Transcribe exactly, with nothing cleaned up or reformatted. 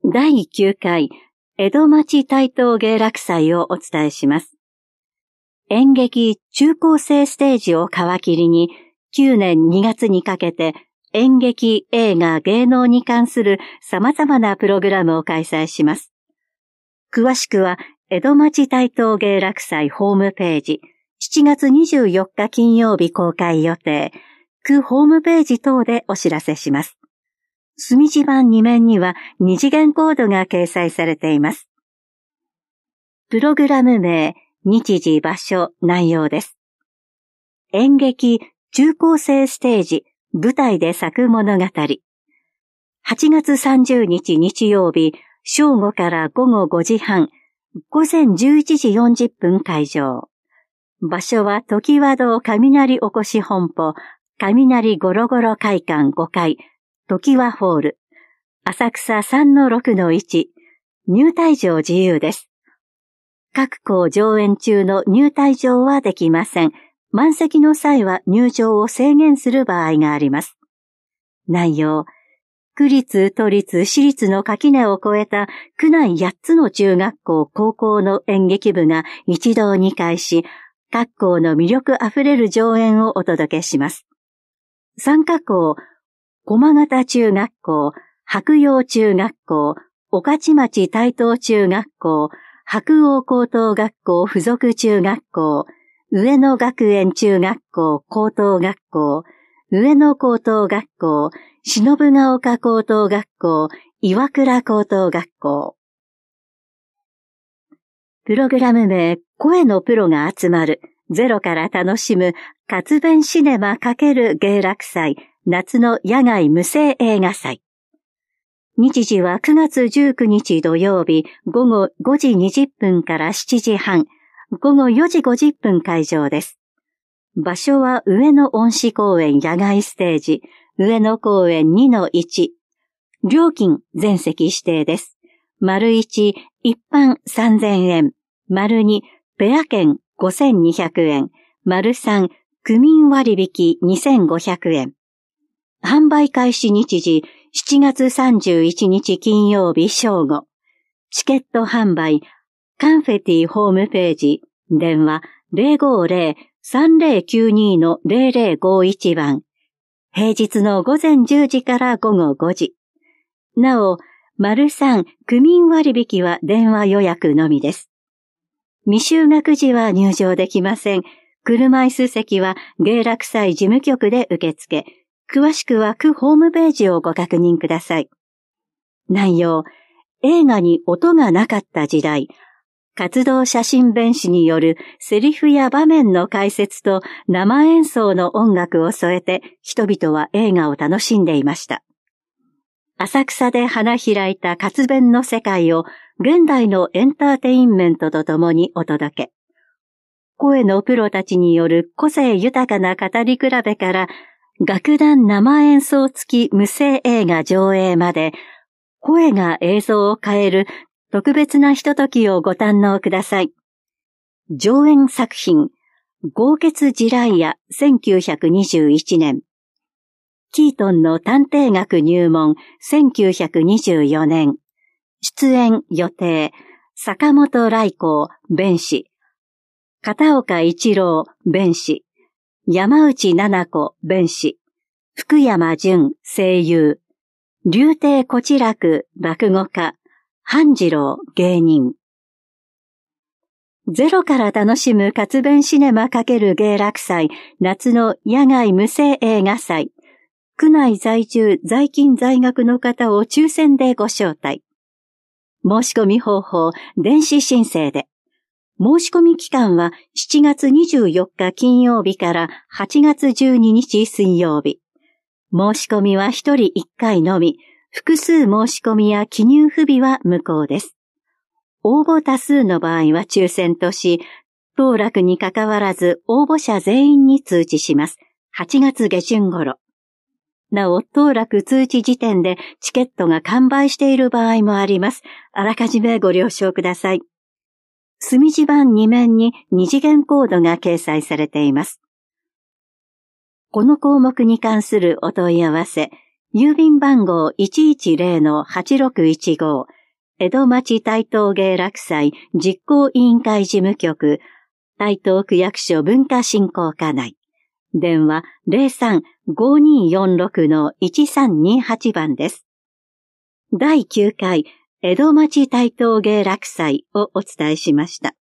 だいきゅうかい江戸町台東芸楽祭をお伝えします。演劇中高生ステージを皮切りにきゅうねんにがつにかけて演劇、映画、芸能に関する様々なプログラムを開催します。詳しくは江戸町台東芸楽祭ホームページ、しちがつにじゅうよっか金曜日公開予定、区ホームページ等でお知らせします。墨字版に面には二次元コードが掲載されています。プログラム名、日時、場所、内容です。演劇、中高生ステージ、舞台で咲く物語。はちがつさんじゅうにち日曜日、正午からごごごじはん、ごぜんじゅういちじよんじゅっぷん開場。場所は常盤堂雷おこし本舗、雷ゴロゴロ会館ごかい、常盤ホール、浅草 さんのろくのいち、入退場自由です。各校上演中の入退場はできません。満席の際は入場を制限する場合があります。内容、区立、都立、私立の垣根を越えた区内やっつの中学校、高校の演劇部が一堂に会し、各校の魅力あふれる上演をお届けします。参加校、駒形中学校、白楊中学校、御徒町台東中学校、白鴎高等学校附属中学校、上野学園中学校高等学校、上野高等学校、忍ヶ丘高等学校、岩倉高等学校。プログラム名、声のプロが集まる、ゼロから楽しむ、活弁シネマ×芸楽祭、夏の野外無声映画祭。日時はくがつじゅうくにち土曜日、ごごごじにじゅっぷんからしちじはん、ごごよじごじゅっぷん開場です。場所は上野恩賜公園野外ステージ、上野公園 にのいち。料金全席指定です。丸いち、一般さんぜんえん。丸に、ペア券ごせんにひゃくえん。丸さん、区民割引にせんごひゃくえん。販売開始日時、しちがつさんじゅういちにち金曜日正午。チケット販売、カンフェティホームページ、電話 ゼロごゼロ さんゼロきゅうに のゼロゼロごいち 番。平日の午前じゅうじからごごごじ。なお、丸さん、区民割引は電話予約のみです。未就学時は入場できません。車椅子席は芸楽祭事務局で受付。詳しくは区ホームページをご確認ください。内容、映画に音がなかった時代、活動写真弁士によるセリフや場面の解説と生演奏の音楽を添えて人々は映画を楽しんでいました。浅草で花開いた活弁の世界を現代のエンターテインメントとともにお届け。声のプロたちによる個性豊かな語り比べから楽団生演奏付き無声映画上映まで声が映像を変える特別なひとときをご堪能ください。上演作品、豪傑ジライアせんきゅうひゃくにじゅういちねん。キートンの探偵学入門せんきゅうひゃくにじゅうよねん。出演予定、坂本来光、弁士。片岡一郎、弁士。山内奈々子、弁士。福山潤、声優。柳亭小痴楽、落語家。半次郎、芸人。ゼロから楽しむ活弁シネマ×芸楽祭、夏の野外無声映画祭。区内在住、在勤在学の方を抽選でご招待。申し込み方法、電子申請で。申し込み期間はしちがつにじゅうよっか金曜日からはちがつじゅうににち水曜日。申し込みはひとりいっかいのみ。複数申し込みや記入不備は無効です。応募多数の場合は抽選とし、当落にかかわらず応募者全員に通知します。はちがつ下旬頃。なお、当落通知時点でチケットが完売している場合もあります。あらかじめご了承ください。墨字版に面に二次元コードが掲載されています。この項目に関するお問い合わせ、郵便番号 いちいちゼロのはちろくいちご、 江戸町台東芸楽祭実行委員会事務局、台東区役所文化振興課内。電話 ゼロさん ごーにーよんろく のいちさんにーはち 番です。だいきゅうかい江戸町台東芸楽祭をお伝えしました。